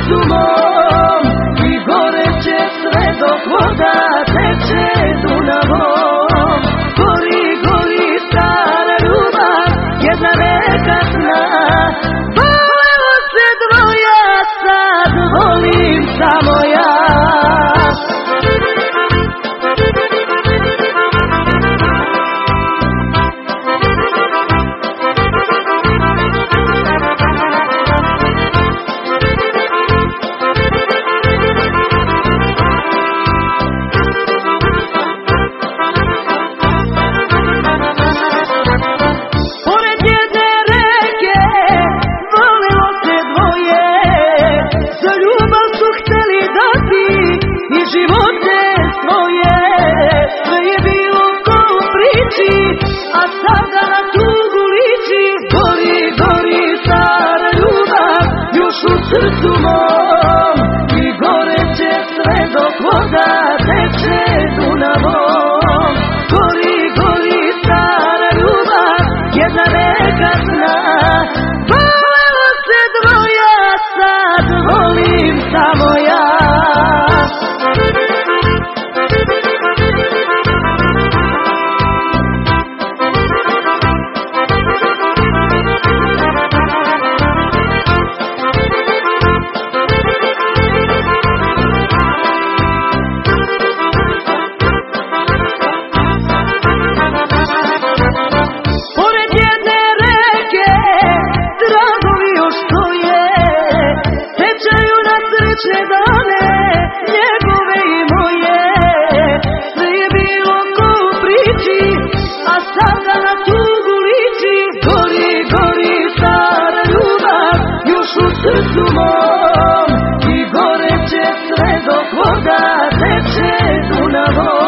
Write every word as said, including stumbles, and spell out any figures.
srcu mom i goreće sve dok voda teče Dunavom. Gori, gori stara ljubav, jedna reka zna, volelo se dvoja, sad volim samo ja. Živote svoje, sve je bilo ko u priči, a sada na tugu liči. Gori, gori stara ljubav, još u srcu mom i goreće sve dok voda teče Dunavom. Gori, gori stara ljubav, jedna reka zna, volelo se dvoja, sad volim samo ja. Srećne dane, njegove i moje, sve je bilo ko u priči, a sada na tugu liči. Gori, gori stara ljubav, još u srcu mom i goreće sve dok voda teče Dunavom.